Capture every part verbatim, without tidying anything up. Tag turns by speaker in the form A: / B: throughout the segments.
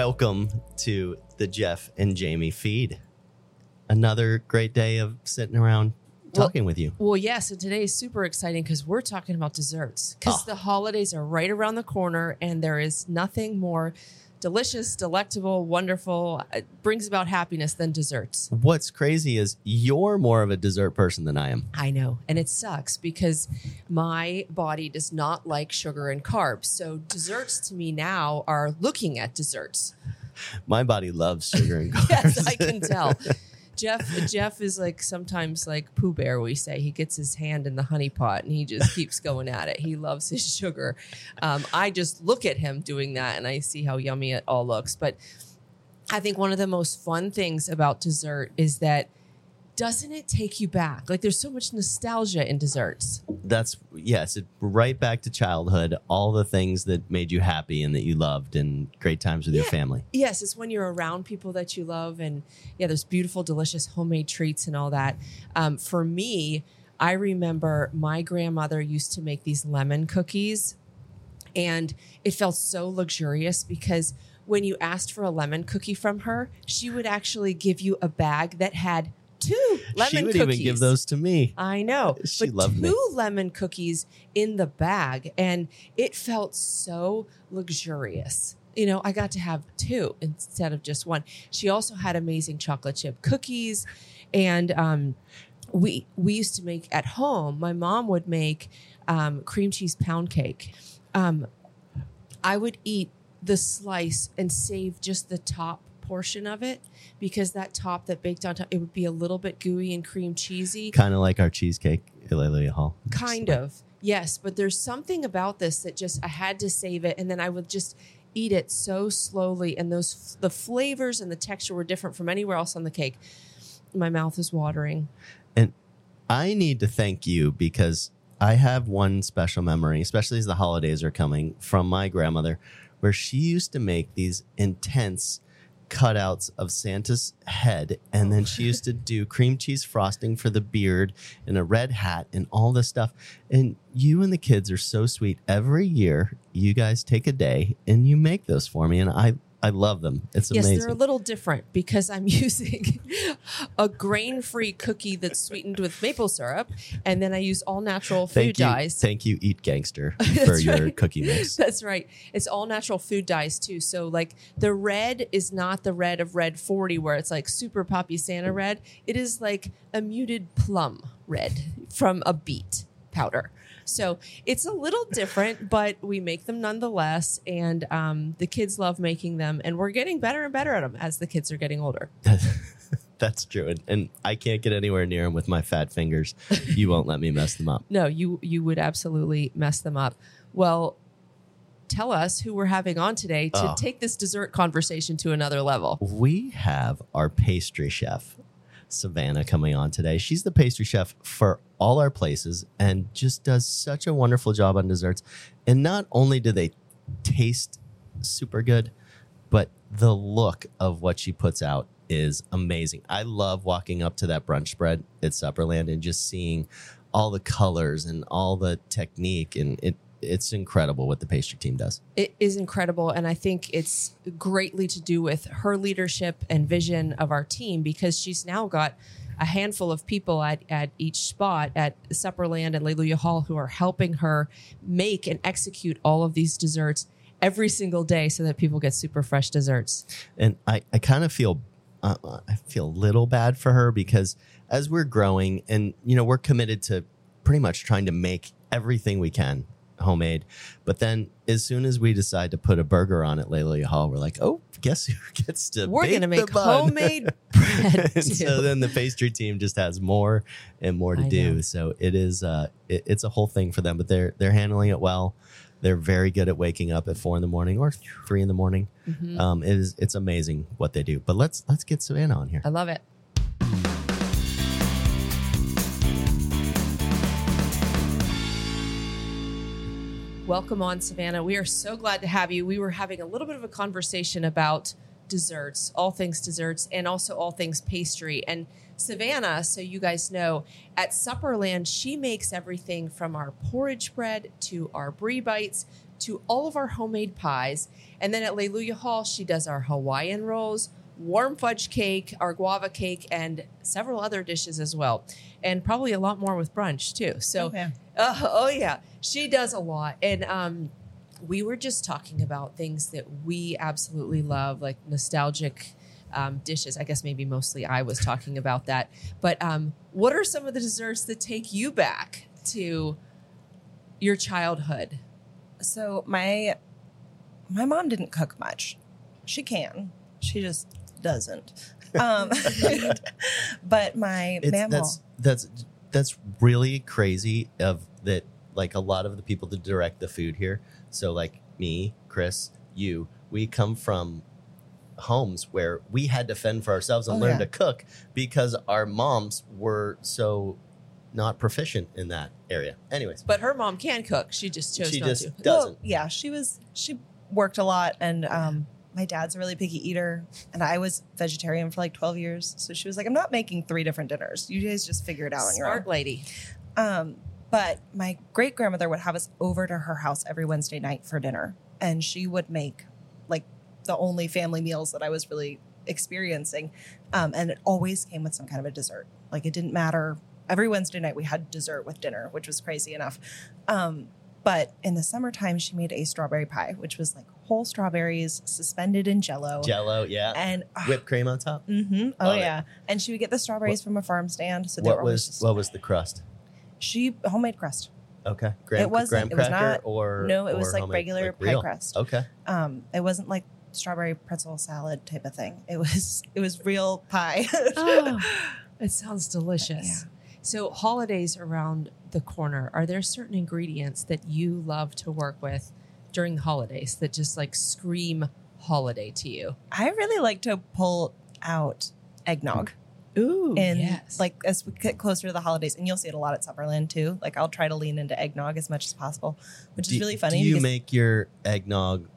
A: Welcome to the Jeff and Jamie feed. Another great day of sitting around talking
B: well,
A: with you.
B: Well, yes, and today is super exciting because we're talking about desserts because
A: Oh.
B: the holidays are right around the corner and there is nothing more delicious, delectable, wonderful, it brings about happiness than desserts.
A: What's crazy is you're more of a dessert person than I am.
B: I know, and it sucks because my body does not like sugar and carbs. So desserts to me now are looking at desserts.
A: My body loves sugar and carbs.
B: Yes, I can tell. Jeff Jeff is like sometimes like Pooh Bear, we say. He gets his hand in the honey pot and he just keeps going at it. He loves his sugar. Um, I just look at him doing that and I see how yummy it all looks. But I think one of the most fun things about dessert is that doesn't it take you back? Like there's so much nostalgia in desserts.
A: That's, yes, it, right back to childhood, all the things that made you happy and that you loved and great times with
B: Yeah.
A: your family.
B: Yes, it's when you're around people that you love and yeah, there's beautiful, delicious homemade treats and all that. Um, for me, I remember my grandmother used to make these lemon cookies and it felt so luxurious because when you asked for a lemon cookie from her, she would actually give you a bag that had two lemon
A: She would
B: cookies.
A: even give those to me.
B: I know.
A: She
B: but
A: loved
B: two
A: me.
B: lemon cookies in the bag, and it felt so luxurious. You know, I got to have two instead of just one. She also had amazing chocolate chip cookies, and um, we we used to make at home. My mom would make um, cream cheese pound cake. Um, I would eat the slice and save just the top portion of it because that top that baked on top, it would be a little bit gooey and cream cheesy.
A: Kind of like our cheesecake at Lelia Hall.
B: Kind of, yes. But there's something about this that just, I had to save it. And then I would just eat it so slowly. And those, the flavors and the texture were different from anywhere else on the cake. My mouth is watering.
A: And I need to thank you because I have one special memory, especially as the holidays are coming, from my grandmother, where she used to make these intense cutouts of Santa's head, and then she used to do cream cheese frosting for the beard and a red hat and all this stuff. And you and the kids are so sweet. Every year you guys take a day and you make those for me, and I I love them. It's
B: yes,
A: amazing.
B: they're a little different because I'm using a grain-free cookie that's sweetened with maple syrup, and then I use all-natural food
A: thank you,
B: dyes.
A: Thank you, Eat Gangster, for your
B: right.
A: cookie mix.
B: That's right. It's all-natural food dyes, too. So, like, the red is not the red of Red forty where it's, like, super poppy Santa red. It is, like, a muted plum red from a beet powder. So it's a little different, but we make them nonetheless. And um, the kids love making them. And we're getting better and better at them as the kids are getting older.
A: That's true. And, and I can't get anywhere near them with my fat fingers. You won't let me mess them up.
B: No, you, you would absolutely mess them up. Well, tell us who we're having on today to
A: Oh.
B: take this dessert conversation to another level.
A: We have our pastry chef, Savannah, coming on today. She's the pastry chef for all our places and just does such a wonderful job on desserts. And not only do they taste super good, but the look of what she puts out is amazing. I love walking up to that brunch spread at Supperland and just seeing all the colors and all the technique, and it it's incredible what the pastry team does.
B: It is incredible. And I think it's greatly to do with her leadership and vision of our team because she's now got a handful of people at, at each spot at Supperland and Lelia Hall who are helping her make and execute all of these desserts every single day so that people get super fresh desserts.
A: And I, I kind of feel uh, I feel a little bad for her because as we're growing and, you know, we're committed to pretty much trying to make everything we can homemade. But then as soon as we decide to put a burger on at Lelia Hall, we're like, oh, guess who gets to
B: We're
A: bake
B: going to make
A: the bun?
B: homemade bread too.
A: And so then the pastry team just has more and more to
B: I
A: do.
B: know.
A: So it is uh, it, it's a whole thing for them, but they're they're handling it well. They're very good at waking up at four in the morning or three in the morning.
B: Mm-hmm.
A: Um, it is it's amazing what they do. But let's let's get Savannah on here.
B: I love it. Welcome on, Savannah. We are so glad to have you. We were having a little bit of a conversation about desserts, all things desserts, and also all things pastry. And Savannah, so you guys know, at Supperland, she makes everything from our porridge bread to our brie bites to all of our homemade pies. And then at Alleluia Hall, she does our Hawaiian rolls, warm fudge cake, our guava cake, and several other dishes as well. And probably a lot more with brunch too. So,
C: Okay.
B: uh, oh yeah, she does a lot. And um, we were just talking about things that we absolutely love, like nostalgic um, dishes. I guess maybe mostly I was talking about that. But um, what are some of the desserts that take you back to your childhood?
C: So my my mom didn't cook much. She can. She just doesn't. Um, but my
A: It's,
C: mammal.
A: that's that's that's really crazy. Of that, like a lot of the people that direct the food here. So like me, Chris, you, we come from homes where we had to fend for ourselves and
C: Oh,
A: learn
C: yeah.
A: to cook because our moms were so not proficient in that area. Anyways,
B: But her mom can cook. She just chose
A: she
B: not
A: just
B: to.
A: doesn't.
C: Well, yeah, she was. She worked a lot, and um, my dad's a really picky eater, and I was vegetarian for like twelve years. So she was like, "I'm not making three different dinners. You guys just figure it out on your own."
B: Smart lady.
C: Um, but my great grandmother would have us over to her house every Wednesday night for dinner, and she would make like the only family meals that I was really experiencing, um, and it always came with some kind of a dessert. Like it didn't matter. Every Wednesday night we had dessert with dinner, which was crazy enough. Um, but in the summertime, she made a strawberry pie, which was like whole strawberries suspended in Jello,
A: Jello, yeah,
C: and
A: whipped cream on top.
C: hmm oh
A: Love it.
C: yeah, and she would get the strawberries from a farm stand. So they
A: What
C: were always
A: was
C: just,
A: what was the crust?
C: she homemade crust.
A: Okay, graham,
C: It wasn't-
A: graham
C: it was
A: cracker
C: not-
A: or
C: No, it was
A: or
C: like
A: homemade-
C: regular
A: like
C: pie
A: real?
C: crust.
A: Okay,
C: Um, it wasn't like strawberry pretzel salad type of thing. It was it was real pie.
B: Oh, it sounds delicious.
C: Yeah.
B: So, holidays around the corner, are there certain ingredients that you love to work with during the holidays that just like scream holiday to you?
C: I really like to pull out eggnog.
B: Ooh,
C: And
B: yes.
C: like as we get closer to the holidays, and you'll see it a lot at Supperland too. Like I'll try to lean into eggnog as much as possible, which is
A: Do-
C: really funny.
A: Do you
C: because
A: make your eggnog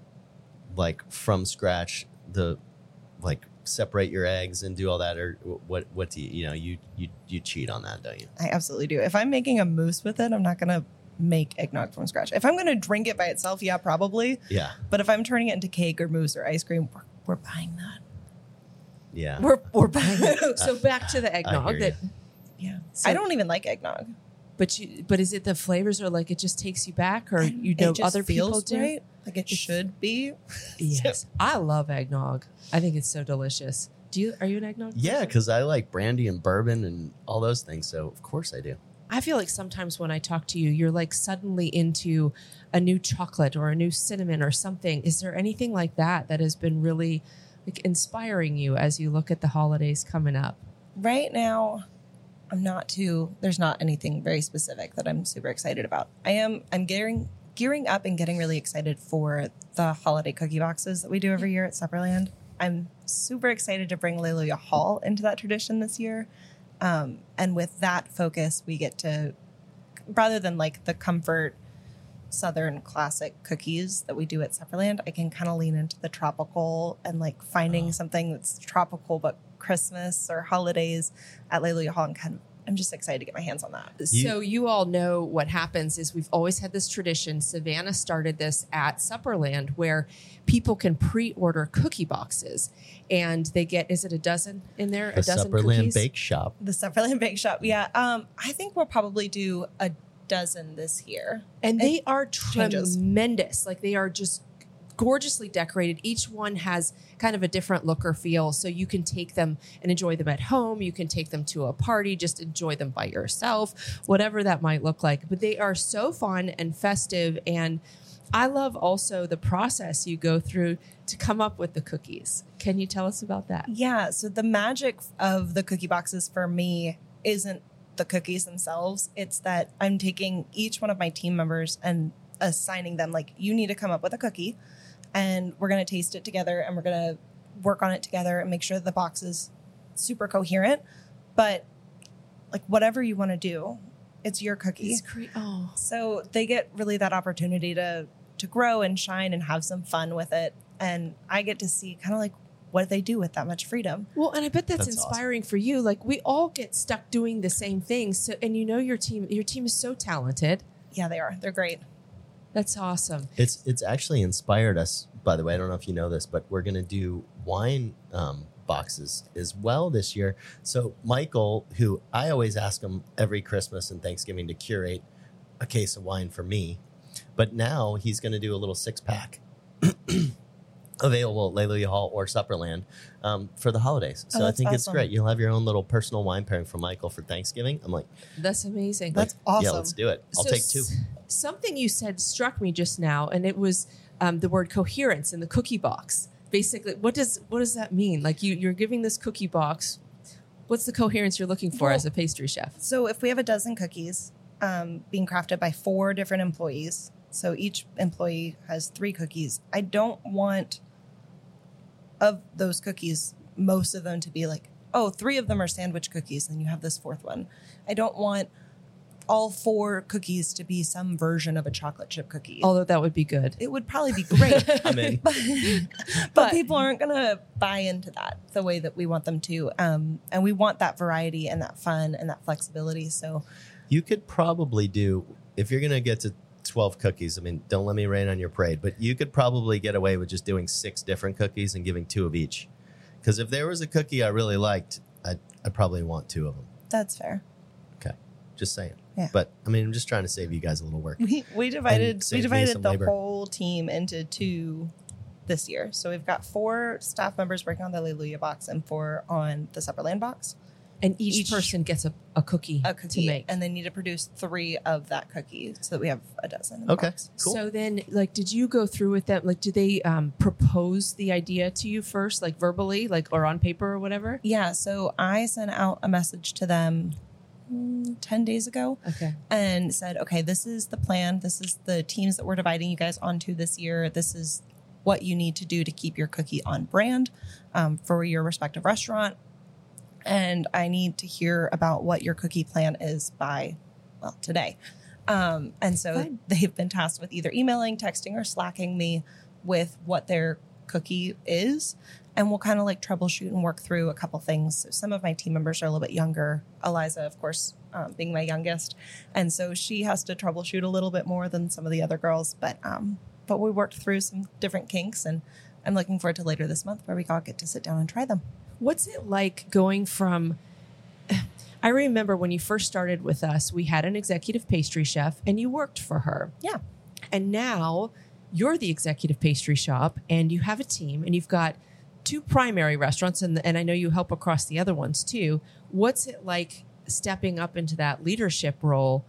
A: like from scratch? The like separate your eggs and do all that, or what? What do you you know you you you cheat on that, don't you?
C: I absolutely do. If I'm making a mousse with it, I'm not gonna make eggnog from scratch. If I'm gonna drink it by itself, yeah, probably.
A: Yeah,
C: But if I'm turning it into cake or mousse or ice cream, we're, we're buying that.
A: yeah.
B: we're, we're buying it. So, back to the
A: I
B: eggnog.
A: hear
B: That,
C: Yeah.
B: So-
C: I don't even like eggnog.
B: but you, but is it the flavors, or like it just takes you back, or you know
C: It just
B: other people
C: feels
B: do?
C: right. Like it should be.
B: Yes, I love eggnog. I think it's so delicious. Do you? Are you an eggnog?
A: Yeah,
B: person?
A: because I like brandy and bourbon and all those things. So of course I do.
B: I feel like sometimes when I talk to you, you're like suddenly into a new chocolate or a new cinnamon or something. Is there anything like that that has been really like inspiring you as you look at the holidays coming up?
C: Right now, I'm not too. There's not anything very specific that I'm super excited about. I am. I'm gearing gearing up and getting really excited for the holiday cookie boxes that we do every year at Supperland. I'm super excited to bring Alleluia Hall into that tradition this year. Um, and with that focus, we get to, rather than like the comfort Southern classic cookies that we do at Supperland, I can kind of lean into the tropical and like finding
A: Oh.
C: something that's tropical but Christmas or holidays at Alleluia Hall. And kind of, I'm just excited to get my hands on that.
A: You-
B: So you all know what happens is we've always had this tradition. Savannah started this at Supperland where people can pre-order cookie boxes, and they get, is it a dozen in there?
A: The
B: a dozen
A: Supperland
B: cookies?
A: Bake Shop.
C: The Supperland Bake Shop, yeah. Um, I think we'll probably do a dozen this year.
B: And they are
C: changes.
B: tremendous. Like they are just gorgeously decorated. Each one has kind of a different look or feel. So you can take them and enjoy them at home. You can take them to a party, just enjoy them by yourself, whatever that might look like. But they are so fun and festive. And I love also the process you go through to come up with the cookies. Can you tell us about that?
C: Yeah, so the magic of the cookie boxes for me isn't the cookies themselves. It's that I'm taking each one of my team members and assigning them, like, you need to come up with a cookie, and we're going to taste it together, and we're going to work on it together and make sure that the box is super coherent. But, like, whatever you want to do, it's your cookie.
B: It's cre- oh.
C: So they get really that opportunity to to grow and shine and have some fun with it. And I get to see kind of like what they do with that much freedom.
B: Well, and I bet that's,
A: That's
B: inspiring for you. Like we all get stuck doing the same things. So, and you know your team, your team is so talented.
C: Yeah, they are. They're great.
B: That's awesome.
A: It's it's actually inspired us. By the way, I don't know if you know this, but we're gonna do wine um, boxes as well this year. So Michael, who I always ask him every Christmas and Thanksgiving to curate a case of wine for me, but now he's gonna do a little six pack. Available at Leluya Hall or Supperland um, for the holidays. So
C: Oh,
A: I
C: that's
A: think it's
C: awesome.
A: great. You'll have your own little personal wine pairing for Michael for Thanksgiving. I'm like,
B: That's amazing.
C: That's
A: yeah,
C: awesome.
A: let's do it. I'll
B: So
A: take two.
B: s- Something you said struck me just now, and it was um, the word coherence in the cookie box. Basically, what does what does that mean? Like you, you're giving this cookie box. What's the coherence you're looking for
C: Well-
B: as a pastry chef?
C: So if we have a dozen cookies um, being crafted by four different employees, so each employee has three cookies, I don't want of those cookies, most of them to be like, oh, three of them are sandwich cookies, and you have this fourth one. I don't want all four cookies to be some version of a chocolate chip cookie.
B: Although that would be good.
C: It would probably be great.
A: I'm in.
C: but, but
B: But-
C: people aren't going to buy into that the way that we want them to. Um, and we want that variety and that fun and that flexibility. So
A: You could probably do, if you're going to get to twelve cookies, I mean, don't let me rain on your parade, but you could probably get away with just doing six different cookies and giving two of each. Because if there was a cookie I really liked, I'd, I'd probably want two of them.
C: that's fair.
A: Okay. Just saying.
C: Yeah.
A: But, I mean, I'm just trying to save you guys a little work.
C: We, we divided
A: save
C: we
A: me
C: divided
A: some
C: the
A: labor.
C: whole team into two this year. So we've got four staff members working on the Leluya box and four on the Supperland box.
B: And each,
C: Each-
B: person gets a, a cookie,
C: A cookie,
B: to make.
C: and they need to produce three of that cookie so that we have a dozen. In the
A: Okay.
C: box.
A: Cool.
B: So then, like, did you go through with them? Like, did they um, propose the idea to you first, like verbally, like, or on paper or whatever?
C: Yeah. So I sent out a message to them mm, ten days ago.
B: Okay.
C: And said, okay, this is the plan. This is the teams that we're dividing you guys onto this year. This is what you need to do to keep your cookie on brand um, for your respective restaurant. And I need to hear about what your cookie plan is by, well, today. Um, and so
B: Fine.
C: they've been tasked with either emailing, texting, or slacking me with what their cookie is. And we'll kind of like troubleshoot and work through a couple things. So some of my team members are a little bit younger. Eliza, of course, um, being my youngest. And so she has to troubleshoot a little bit more than some of the other girls. But um, but we worked through some different kinks. And I'm looking forward to later this month where we all get to sit down and try them.
B: What's it like going from? I remember when you first started with us, we had an executive pastry chef and you worked for her.
C: Yeah.
B: And now you're the executive pastry shop and you have a team and you've got two primary restaurants and, and I know you help across the other ones too. What's it like stepping up into that leadership role,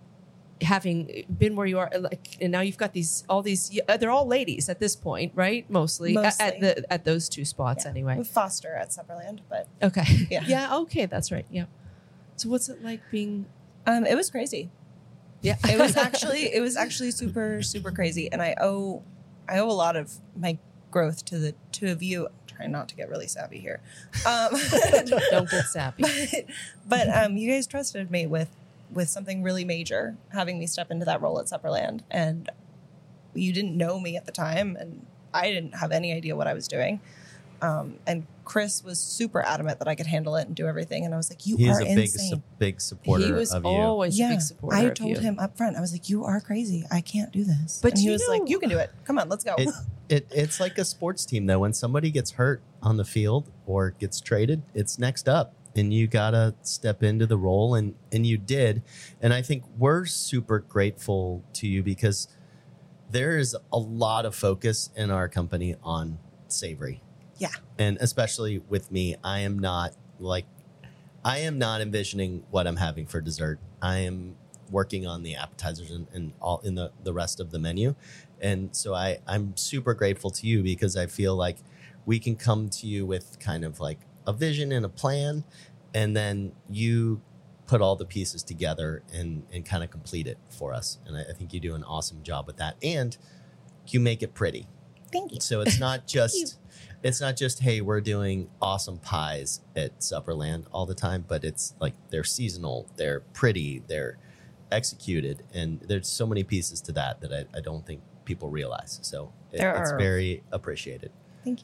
B: having been where you are, like, and now you've got these, all these, they're all ladies at this point, right? Mostly,
C: Mostly.
B: At, at the, at those two spots
C: Yeah.
B: anyway.
C: With Foster at Supperland. But
B: Okay.
C: Yeah.
B: Yeah. Okay. That's right. Yeah. So what's it like being?
C: um, it was crazy.
B: Yeah.
C: It was actually it was actually super super crazy, and I owe I owe a lot of my growth to the two of you. I'm trying not to get really savvy here, um,
B: Don't get sappy.
C: but, but um, you guys trusted me with with something really major, having me step into that role at Supperland, and you didn't know me at the time, and I didn't have any idea what I was doing. Um, and Chris was super adamant that I could handle it and do everything, and I was like, "You
A: He is
C: are
A: a big,
C: insane."
A: su- big supporter
B: He was
A: of you.
B: always a
C: Yeah,
B: big supporter.
C: I
B: of
C: told
B: you.
C: him up front. I was like, "You are crazy. I can't do this."
B: But
C: and he
B: you
C: was
B: know-
C: like, "You can do it. Come on, let's go."
A: it, it it's like a sports team though. When somebody gets hurt on the field or gets traded, it's next up, and you gotta step into the role, and and you did. And I think we're super grateful to you because there is a lot of focus in our company on savory.
C: Yeah.
A: And especially with me, I am not like I am not envisioning what I'm having for dessert. I am working on the appetizers and, and all in the, the rest of the menu. And so I, I'm super grateful to you because I feel like we can come to you with kind of like a vision and a plan, and then you put all the pieces together and, and kind of complete it for us. And I, I think you do an awesome job with that. And you make it pretty.
C: Thank you.
A: So it's not
C: you.
A: just it's not just, hey, we're doing awesome pies at Supperland all the time, but it's like they're seasonal, they're pretty, they're executed, and there's so many pieces to that that I, I don't think people realize. So it,
C: There
A: it's
C: are-
A: very appreciated.
C: Thank you.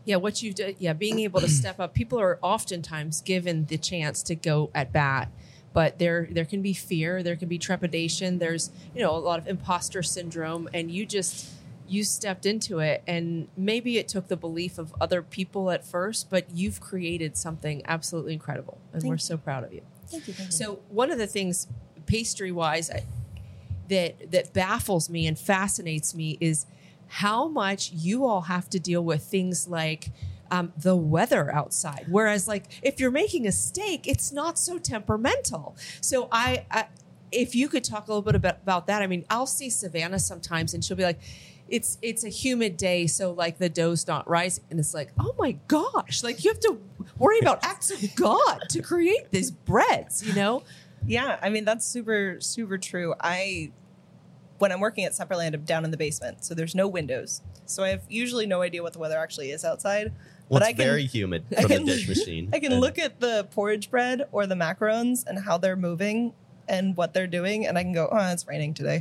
B: Yeah, what you did, yeah, being able to step up. People are oftentimes given the chance to go at bat, but there there can be fear, there can be trepidation, there's, you know, a lot of imposter syndrome, and you just you stepped into it, and maybe it took the belief of other people at first, but you've created something absolutely incredible, and
C: Thank
B: we're
C: you.
B: so proud of you.
C: Thank you. Thank you.
B: So one of the things pastry wise that that baffles me and fascinates me is how much you all have to deal with things like um, the weather outside. Whereas, like, if you're making a steak, it's not so temperamental. So I, I if you could talk a little bit about, about that. I mean, I'll see Savannah sometimes and she'll be like, it's it's a humid day, so like the dough's not rising. And it's like, oh my gosh, like you have to worry about acts of God to create these breads, you know?
C: Yeah, I mean, that's super, super true. I, when I'm working at Supperland, I'm down in the basement, so there's no windows. So I have usually no idea what the weather actually is outside.
A: Well,
C: but
A: it's
C: I can,
A: very humid
C: I
A: from
C: can-
A: the dish machine.
C: I can
A: And
C: look at the porridge bread or the macarons and how they're moving and what they're doing, and I can go, oh, it's raining today.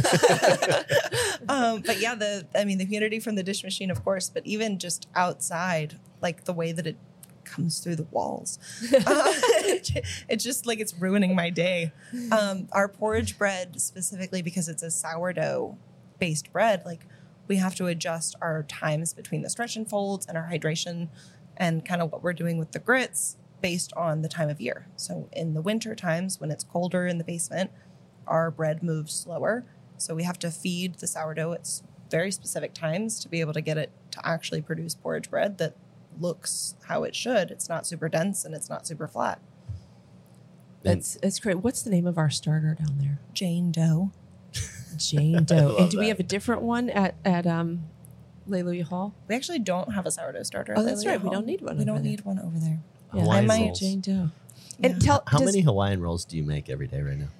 C: um, but yeah, the I mean, the humidity from the dish machine, of course, but even just outside, like the way that it comes through the walls, uh, it's just like it's ruining my day. Um, our porridge bread, specifically because it's a sourdough based bread, like we have to adjust our times between the stretch and folds and our hydration and kind of what we're doing with the grits based on the time of year. So in the winter times, when it's colder in the basement, our bread moves slower. So we have to feed the sourdough at very specific times to be able to get it to actually produce porridge bread that looks how it should. It's not super dense and it's not super flat.
B: That's that's great. What's the name of our starter down there?
C: Jane Doe.
B: Jane
A: I
B: Doe.
A: love
B: And do we
A: that.
B: have a different one at at um, Leilua Hall?
C: We actually don't have a sourdough starter.
B: Oh,
C: at
B: that's
C: Leilua
B: right. We
C: Hall.
B: don't need one
C: We
B: over
C: don't
B: there.
C: need one over there.
B: Yeah.
A: Hawaiian
C: I might-
A: rolls.
B: Jane Doe.
C: Yeah.
B: And tell
A: How
B: does-
A: many Hawaiian rolls do you make every day right now?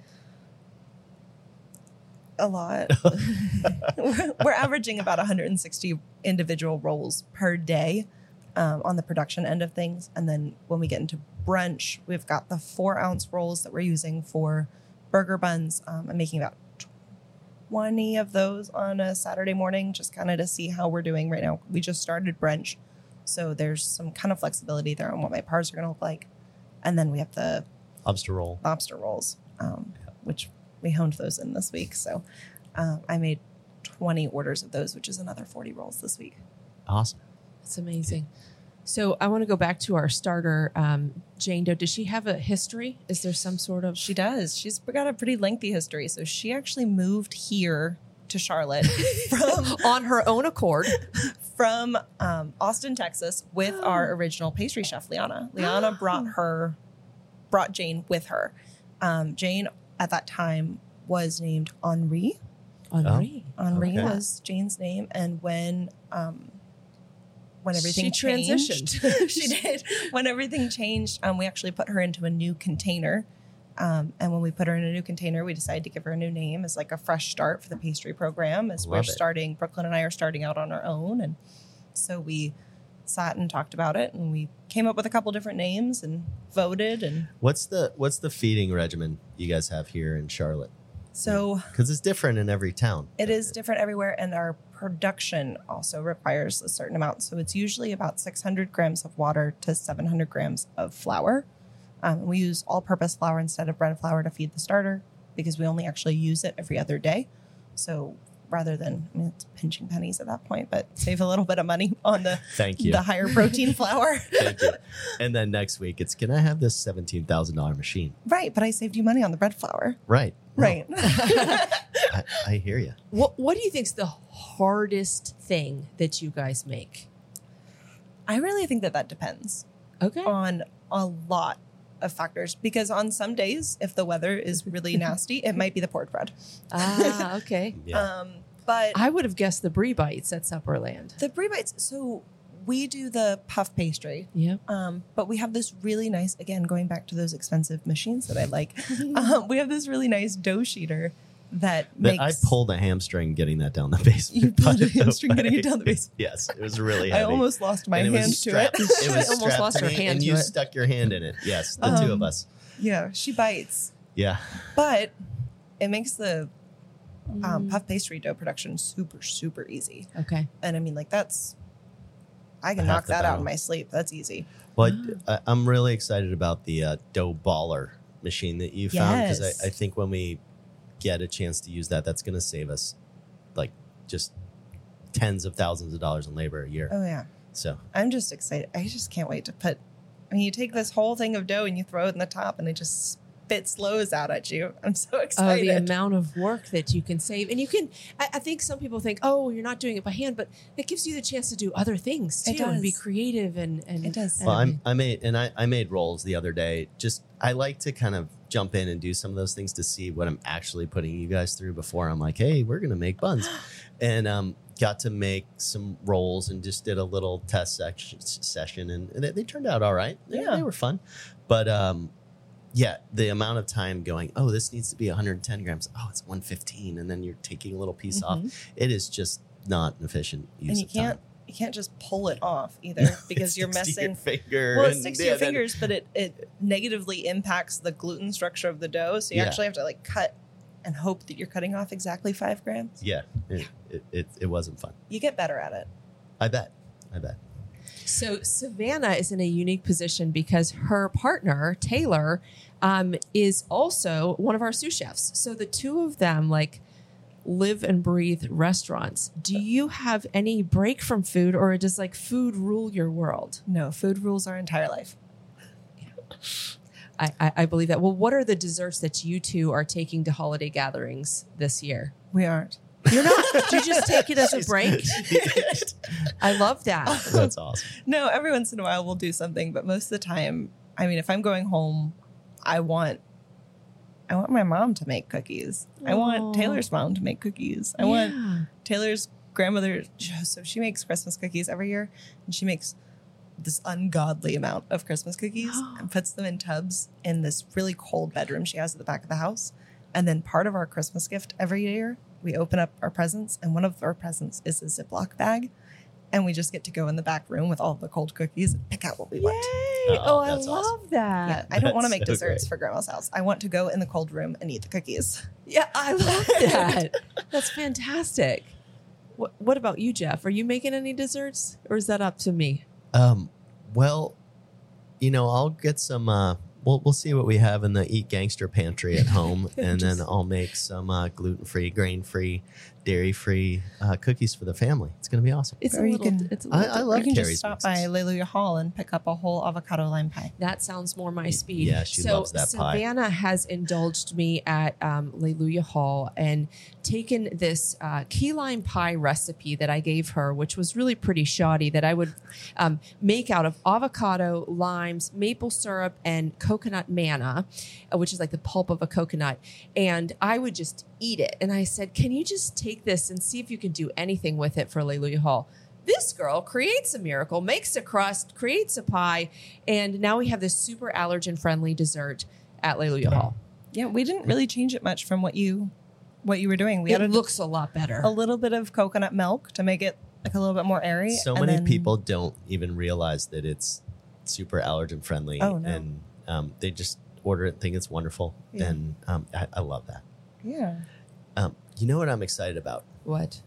C: A lot. we're, we're averaging about one hundred sixty individual rolls per day um, on the production end of things. And then when we get into brunch, we've got the four ounce rolls that we're using for burger buns. Um, I'm making about twenty of those on a Saturday morning, just kind of to see how we're doing right now. We just started brunch, so there's some kind of flexibility there on what my pars are going to look like. And then we have the
A: Lobster roll.
C: lobster rolls, um, which we honed those in this week. So um, I made twenty orders of those, which is another forty rolls this week.
A: Awesome.
B: That's amazing. So I want to go back to our starter, um, Jane Doe. Does she have a history? Is there some sort of?
C: She does. She's got a pretty lengthy history. So she actually moved here to Charlotte from
B: on her own accord.
C: from um, Austin, Texas, with our original pastry chef, Liana. Liana brought her, brought Jane with her. Um, Jane at that time was named Henri.
B: Henri.
C: Henri
A: Okay.
C: was Jane's name, and when um, when everything
B: She
C: changed,
B: transitioned.
C: she did. When everything changed, um, we actually put her into a new container. Um, and when we put her in a new container, we decided to give her a new name as like a fresh start for the pastry program. As we're
A: Love it.
C: starting, Brooklyn and I are starting out on our own, and so we sat and talked about it, and we came up with a couple different names and voted. And
A: What's the what's the feeding regimen you guys have here in Charlotte?
C: so
A: Because it's different in every town.
C: it is different everywhere, and our production also requires a certain amount. So it's usually about six hundred grams of water to seven hundred grams of flour. Um, we use all-purpose flour instead of bread flour to feed the starter because we only actually use it every other day. So rather than, I mean, it's pinching pennies at that point, but save a little bit of money on the
A: Thank you.
C: the higher protein flour.
A: Thank you. And then next week, it's can I have this seventeen thousand dollar machine?
C: Right, but I saved you money on the bread flour.
A: Right. No,
C: Right.
A: I, I hear you.
B: What What do you think is the hardest thing that you guys make?
C: I really think that that depends
B: Okay.
C: on a lot of factors, because on some days, if the weather is really nasty, it might be the pork bread.
B: Ah, okay.
A: Yeah.
C: Um, but
B: I would have guessed the brie bites at Supperland.
C: the brie bites, so we do the puff pastry,
B: Yeah.
C: um, but we have this really nice, again, going back to those expensive machines that I like, um, we have this really nice dough sheeter that
A: But I
C: makes...
A: pulled a hamstring getting that down the basement.
C: You pulled
A: by
C: a
A: the
C: hamstring getting
A: way.
C: it down the basement.
A: Yes, it was really
C: I
A: heavy.
C: almost lost my
A: And
C: hand
A: was
C: to
A: strapped-
C: it.
A: It was
B: She almost
A: strapped
B: lost
A: to
B: her
A: me,
B: hand
A: and
B: to
A: you
B: it.
A: stuck your hand in it. Yes, the two of
C: Um,
A: us.
C: Yeah, she bites,
A: Yeah.
C: but it makes the um,
B: Mm.
C: puff pastry dough production super, super easy.
B: Okay.
C: And I mean, like, that's I can
A: half
C: knock
A: the
C: that out
A: battle.
C: in my sleep. That's easy.
A: But I, I'm really excited about the uh, dough baller machine that you found because
C: Yes.
A: I, I think when we get a chance to use that, that's going to save us like just tens of thousands of dollars in labor a year.
C: Oh yeah.
A: So
C: I'm just excited. I just can't wait to put. I mean, you take this whole thing of dough and you throw it in the top, and it just spits loaves out at you. I'm so
B: Oh,
C: excited.
B: the amount of work that you can save. And you can, I, I think some people think, oh, you're not doing it by hand, but it gives you the chance to do other things too
C: It
B: and be
C: does.
B: creative. And, and
C: It does.
B: and
A: well, I'm,
B: everything.
A: I made and I, I made rolls the other day. Just I like to kind of jump in and do some of those things to see what I'm actually putting you guys through before I'm like, hey, we're gonna make buns, and um, got to make some rolls and just did a little test section, session, and, and they, they turned out all right. They,
C: Yeah.
A: they were fun, but um, yeah, the amount of time going, oh, this needs to be one hundred ten grams. Oh, it's one fifteen, and then you're taking a little piece off.
C: Mhm.
A: It is just not an efficient use
C: And you
A: of time.
C: can't you can't just pull it off either because
A: It
C: you're
A: sticks to your
C: messing.
A: finger.
C: Well, it
A: and-
C: sticks to
A: yeah,
C: your
A: then-
C: fingers, but it, it negatively impacts the gluten structure of the dough. So you
A: Yeah.
C: actually have to like cut and hope that you're cutting off exactly five grams.
A: Yeah, it, it, it, it wasn't fun.
C: You get better at it.
A: I bet. I bet.
B: So Savannah is in a unique position because her partner, Taylor, um, is also one of our sous chefs. So the two of them like live and breathe restaurants. Do you have any break from food, or does like food rule your world?
C: No, food rules our entire life.
B: I, I, I believe that. Well, what are the desserts that you two are taking to holiday gatherings this year?
C: We aren't.
B: You're not. Do you just take it as a break? I love that.
A: That's awesome.
C: No, every once in a while we'll do something, but most of the time, I mean, if I'm going home, I want I want my mom to make cookies. I
B: Aw.
C: want Taylor's mom to make cookies. I want
B: Yeah.
C: Taylor's grandmother, so she makes Christmas cookies every year, and she makes this ungodly amount of Christmas cookies and puts them in tubs in this really cold bedroom she has at the back of the house. And then part of our Christmas gift every year, we open up our presents, and one of our presents is a Ziploc bag. And we just get to go in the back room with all the cold cookies and pick out what we
B: Yay.
C: want.
B: Oh,
A: Oh,
B: I
A: that's
B: love
A: awesome.
B: that.
C: Yeah, I don't want to
A: That's
C: make
A: so
C: desserts
A: great.
C: for grandma's house. I want to go in the cold room and eat the cookies.
B: Yeah, I love that. That's fantastic. What What about you, Jeff? Are you making any desserts, or is that up to me?
A: Um, well, you know, I'll get some. Uh, we'll we'll see what we have in the Eat Gangster pantry at home, and then I'll make some uh, gluten free, grain free, dairy free uh, cookies for the family. It's gonna be awesome.
B: It's
C: Or
B: a
C: you
B: little.
C: can-
B: it's a
A: I-
B: little
A: I love
C: You can
A: Carrie's
C: just stop
A: mixes.
C: by Alleluia Hall and pick up a whole avocado lime pie.
B: That sounds more my speed.
A: Yeah, she
B: so
A: loves that pie.
B: Savannah has indulged me at um, Leluia Hall and taken this uh, key lime pie recipe that I gave her, which was really pretty shoddy, that I would um, make out of avocado, limes, maple syrup, and coconut manna, uh, which is like the pulp of a coconut. And I would just eat it. And I said, can you just take this and see if you can do anything with it for Leluia Hall? This girl creates a miracle, makes a crust, creates a pie, and now we have this super allergen-friendly dessert at Leluia Hall.
C: Yeah, we didn't really change it much from what you what you were doing. We
B: It
C: added
B: looks a lot better.
C: a little bit of coconut milk to make it like a little bit more airy.
A: So
C: and
A: many
C: then-
A: people don't even realize that it's super allergen friendly,
C: Oh, no.
A: and um, they just order it, and think it's wonderful,
C: Yeah.
A: and um, I, I love that.
C: Yeah.
A: Um, you know what I'm excited about?
B: What?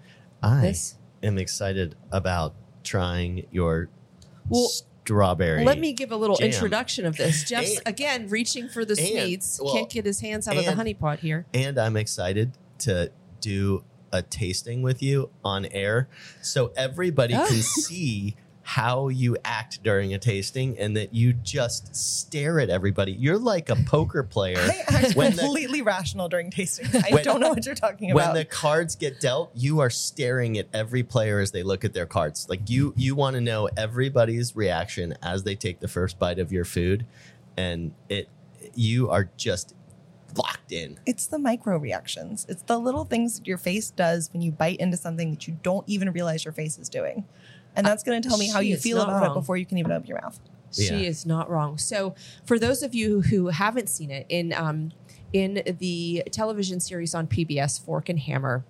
A: I
B: This?
A: am excited about trying your
B: Well,
A: strawberry.
B: Let me give a little
A: jam.
B: introduction of this. Jeff's,
A: And-
B: again, reaching for the
A: and-
B: sweets.
A: well,
B: Can't get his hands out of the
A: and-
B: honey pot here.
A: And I'm excited to do a tasting with you on air so everybody
B: Oh.
A: can see how you act during a tasting and that you just stare at everybody. You're like a poker player.
C: I act
A: When the-
C: completely rational during tasting. I
A: When-
C: don't know what you're talking
A: When
C: about.
A: the cards get dealt, you are staring at every player as they look at their cards. Like you you want to know everybody's reaction as they take the first bite of your food, and it you are just locked in.
C: It's the micro reactions. It's the little things that your face does when you bite into something that you don't even realize your face is doing. And that's going to tell me how
B: She
C: you
B: is
C: feel
B: not
C: about
B: wrong.
C: it before you can even open your mouth.
B: She
A: Yeah.
B: is not wrong. So, for those of you who haven't seen it, in um, in the television series on P B S, Fork and Hammer,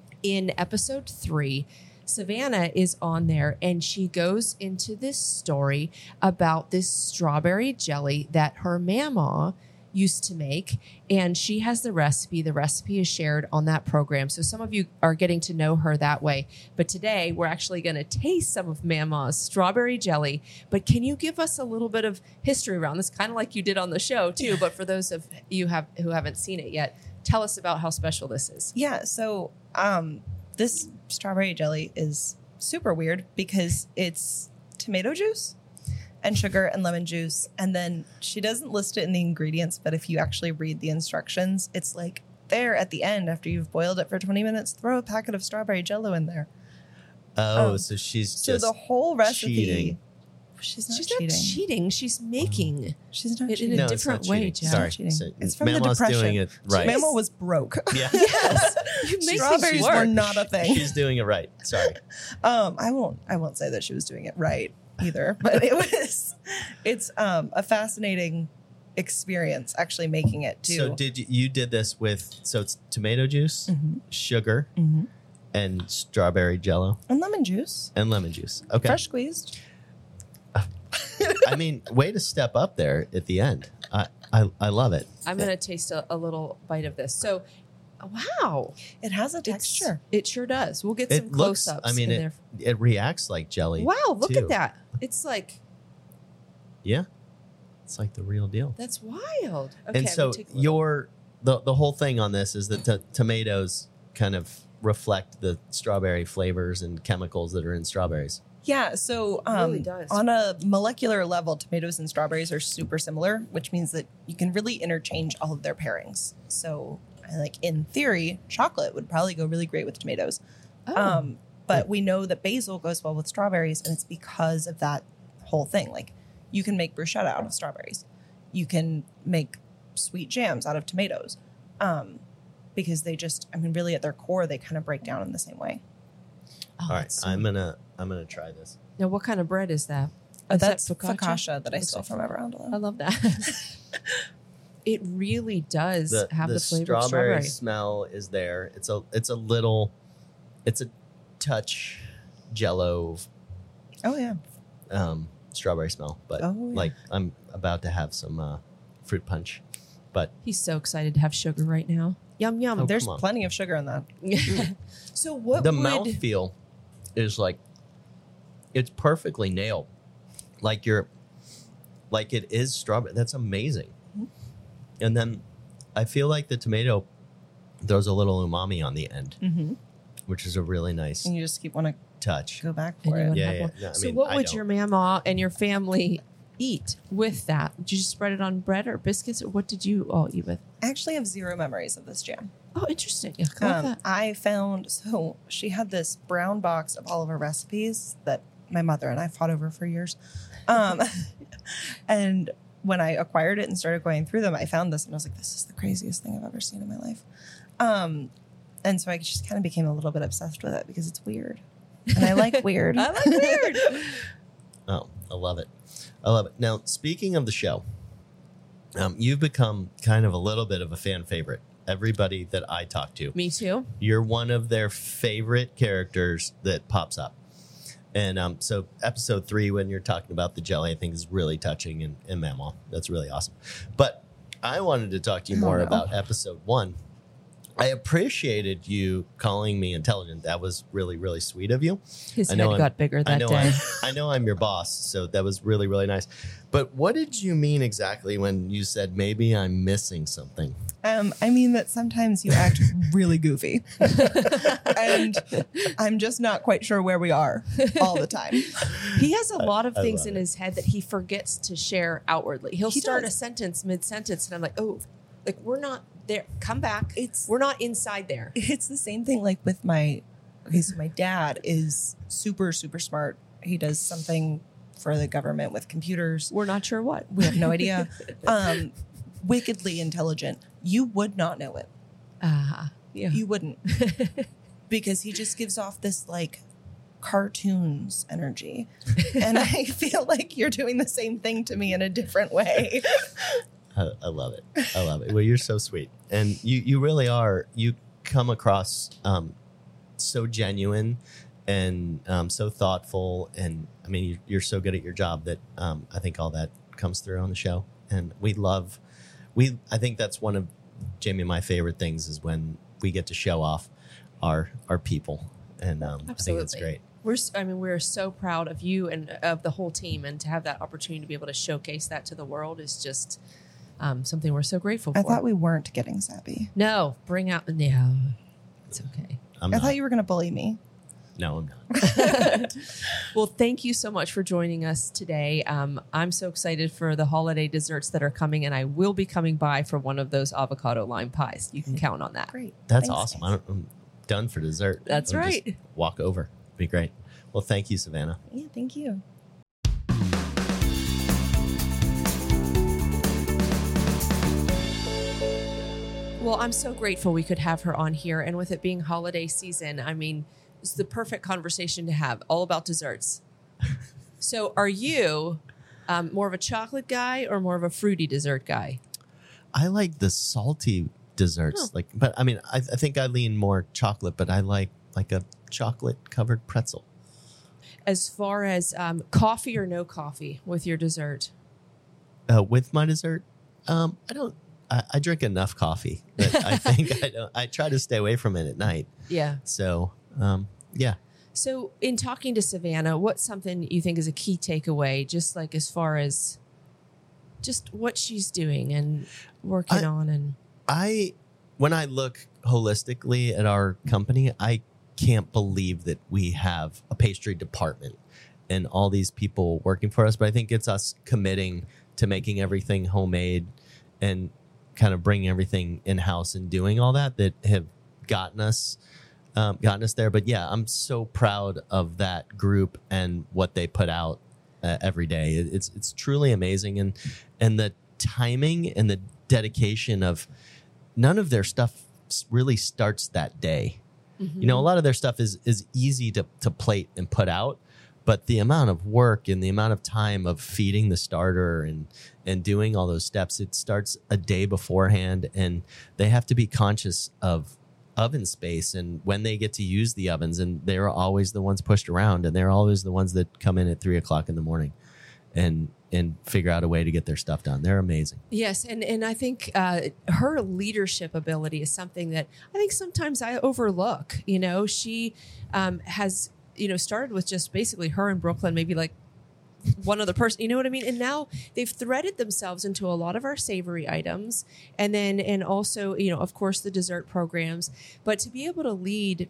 B: in episode three, Savannah is on there and she goes into this story about this strawberry jelly that her mama used to make. And she has the recipe. The recipe is shared on that program. So some of you are getting to know her that way. But today we're actually going to taste some of Mama's strawberry jelly. But can you give us a little bit of history around this, kind of like you did on the show too? But for those of you have who haven't seen it yet, tell us about how special this is.
C: Yeah. So um, this strawberry jelly is super weird because it's tomato juice and sugar and lemon juice. And then she doesn't list it in the ingredients, but if you actually read the instructions, it's like there at the end, after you've boiled it for twenty minutes, throw a packet of strawberry jello in there.
A: Oh,
C: Um,
A: so she's
C: So
A: just
C: the whole recipe,
A: cheating.
C: she's not
B: She's
C: cheating.
B: not cheating. She's making
C: She's not
B: it in
C: cheating.
B: a
A: No, it's
B: different
A: not
B: way,
A: cheating.
B: Jen.
A: Sorry.
C: Cheating.
A: So
C: It's from the
A: Mama's
C: Depression.
A: doing it right.
C: Mama was broke.
A: Yeah.
B: Yes. You make
C: Strawberries
B: things
C: were
B: work.
C: not a thing.
A: She's doing it right. Sorry.
C: Um, I won't. I won't say that she was doing it right either, but it was. It's um, a fascinating experience actually making it too.
A: So did you, you did this with so it's tomato juice,
C: Mhm.
A: sugar,
C: Mhm.
A: and strawberry jello
C: And lemon juice,
A: and lemon juice. Okay.
C: fresh squeezed.
A: I mean, way to step up there at the end. I I, I love it.
B: I'm going to taste a, a little bite of this. So, wow.
C: It has a
B: It's-
C: texture.
B: It sure does. We'll get
A: It
B: some
A: looks.
B: close-ups
A: I mean,
B: in
A: it
B: there.
A: it reacts like jelly.
B: Wow, look
A: too.
B: at that. It's like,
A: Yeah, it's like the real deal.
B: that's wild. Okay,
A: and
B: I'm
A: so
B: gonna take a little-
A: your the the whole thing on this is that the tomatoes kind of reflect the strawberry flavors and chemicals that are in strawberries.
C: Yeah. So um,
B: really does.
C: on a molecular level, tomatoes and strawberries are super similar, which means that you can really interchange all of their pairings. So, like in theory, chocolate would probably go really great with tomatoes.
B: Oh,
C: Um, but we know that basil goes well with strawberries, and it's because of that whole thing. Like, you can make bruschetta out of strawberries. You can make sweet jams out of tomatoes. Um, because they just, I mean, really at their core, they kind of break down in the same way.
B: oh,
A: All right,
B: that's so-
A: I'm gonna I'm gonna try this.
B: Now, what kind of bread is that?
C: Uh,
B: Is that
C: that's
B: focaccia?
C: focaccia that I
B: Looks
C: stole
B: like-
C: from Everandolo.
B: I love that. It really does
A: The,
B: have the,
A: the
B: flavor of
A: strawberry
B: strawberry.
A: smell is there. It's a it's a little, it's a touch Jello
C: Oh yeah.
A: um, strawberry smell, but
C: Oh, yeah.
A: like I'm about to have some uh, fruit punch. But
B: He's so excited to have sugar right now. Yum yum.
A: Oh,
C: There's
A: come on.
C: plenty of sugar in that.
B: So what
A: the
B: would
A: mouthfeel is like it's perfectly nailed. Like you're like it is strawberry. That's amazing.
C: Mhm.
A: And then I feel like the tomato throws a little umami on the end,
C: Mm-hmm.
A: which is a really nice
C: And you just keep want to
A: touch.
C: go back
B: And
C: for
B: you
C: it.
B: would
A: Yeah,
B: have
A: yeah,
B: more.
A: yeah, I
B: So
A: mean,
B: what
A: I
B: would
A: don't.
B: your mama and your family eat with that? Did you just spread it on bread or biscuits, or what did you all eat with?
C: I actually have zero memories of this jam.
B: Oh, interesting. Yeah, I love
C: Um,
B: that.
C: I found, so she had this brown box of all of her recipes that my mother and I fought over for years. Um, and when I acquired it and started going through them, I found this and I was like, this is the craziest thing I've ever seen in my life. Um, and so I just kind of became a little bit obsessed with it because it's weird. And I like weird.
B: I like weird.
A: Oh, I love it. I love it. Now, speaking of the show, um, you've become kind of a little bit of a fan favorite. Everybody that I talk to,
B: Me too.
A: you're one of their favorite characters that pops up. And um, so episode three, when you're talking about the jelly, I think is really touching and, and Mamaw. That's really awesome. But I wanted to talk to you
C: Oh,
A: more
C: no.
A: about episode one. I appreciated you calling me intelligent. That was really, really sweet of you.
B: His
A: I
B: head
A: know I'm-
B: got bigger
A: I
B: that
A: know
B: day.
A: I'm, I know I'm your boss, so that was really, really nice. But what did you mean exactly when you said maybe I'm missing something?
C: Um, I mean that sometimes you act really goofy. And I'm just not quite sure where we are all the time.
B: He has a lot of
A: I
B: things
A: love
B: in
A: it.
B: his head that he forgets to share outwardly. He'll
C: He
B: start
C: does.
B: a sentence mid sentence, and I'm like, oh, like we're not there. Come back.
C: It's-
B: we're not inside there.
C: It's the same thing like with my okay, so my dad is super, super smart. He does something for the government with computers.
B: We're not sure what.
C: We have no idea. Um, wickedly intelligent. You would not know it.
B: Ah, yeah.
C: You wouldn't. Because he just gives off this like cartoons energy. And I feel like you're doing the same thing to me in a different way.
A: I, I love it. I love it. Well, you're so sweet. And you, you really are. You come across um, so genuine and um, so thoughtful. And I mean, you, you're so good at your job that um, I think all that comes through on the show. And we love we, I think that's one of Jamie and my favorite things is when we get to show off our our people, and um, I think it's great.
B: We're, I mean, we're so proud of you and of the whole team, and to have that opportunity to be able to showcase that to the world is just um, something we're so grateful
C: I
B: for.
C: I thought we weren't getting sappy.
B: No, bring out, no, it's okay.
A: I'm
C: I
A: not.
C: thought you were going to bully me.
A: No, I'm not.
B: Well, thank you so much for joining us today. Um, I'm so excited for the holiday desserts that are coming, and I will be coming by for one of those avocado lime pies. You can count on that.
C: Great.
A: That's
C: Thanks,
A: awesome.
C: guys.
A: I'm, I'm done for dessert.
B: That's
A: I'll
B: right.
A: Just walk over. Be great. Well, thank you, Savannah.
C: Yeah, thank you.
B: Well, I'm so grateful we could have her on here. And with it being holiday season, I mean, it's the perfect conversation to have, all about desserts. So are you um, more of a chocolate guy or more of a fruity dessert guy?
A: I like the salty desserts.
B: Oh.
A: Like, but I mean, I, I think I lean more chocolate, but I like like a chocolate covered pretzel.
B: As far as um, coffee or no coffee with your dessert?
A: Uh, with my dessert, um, I don't. I, I drink enough coffee that I think I don't. I try to stay away from it at night.
B: Yeah.
A: So, um, yeah.
B: So in talking to Savannah, what's something you think is a key takeaway, just like as far as just what she's doing and working
A: I-
B: on? And
A: I, when I look holistically at our company, I can't believe that we have a pastry department and all these people working for us. But I think it's us committing to making everything homemade and kind of bringing everything in house and doing all that that have gotten us um, gotten us there. But yeah, I'm so proud of that group and what they put out uh, every day. It, it's it's truly amazing, and and the timing and the dedication of none of their stuff really starts that day. You know, a lot of their stuff is is easy to to plate and put out, but the amount of work and the amount of time of feeding the starter and and doing all those steps, it starts a day beforehand, and they have to be conscious of oven space and when they get to use the ovens, and they're always the ones pushed around, and they're always the ones that come in at three o'clock in the morning and and figure out a way to get their stuff done. They're amazing.
B: Yes, and and I think uh, her leadership ability is something that I think sometimes I overlook. You know, she um, has you know started with just basically her in Brooklyn, maybe like one other person. You know what I mean? And now they've threaded themselves into a lot of our savory items, and then and also you know of course the dessert programs. But to be able to lead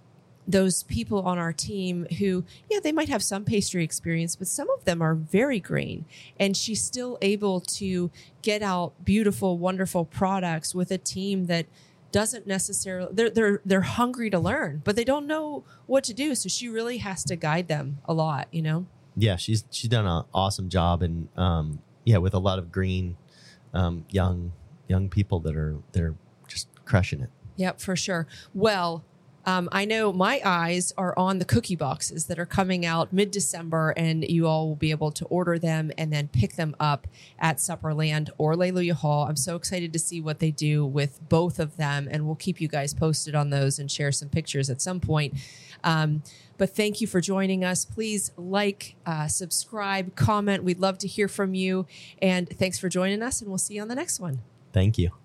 B: those people on our team who, yeah, they might have some pastry experience, but some of them are very green. And she's still able to get out beautiful, wonderful products with a team that doesn't necessarily, they're, they're, they're hungry to learn, but they don't know what to do. So she really has to guide them a lot, you know?
A: Yeah, she's she's done an awesome job, and um, yeah, with a lot of green, um, young young people that are they're just crushing it.
B: Yep, for sure. Well, Um, I know my eyes are on the cookie boxes that are coming out mid-December, and you all will be able to order them and then pick them up at Supperland or Alleluia Hall. I'm so excited to see what they do with both of them, and we'll keep you guys posted on those and share some pictures at some point. Um, but thank you for joining us. Please like, uh, subscribe, comment. We'd love to hear from you. And thanks for joining us, and we'll see you on the next one.
A: Thank you.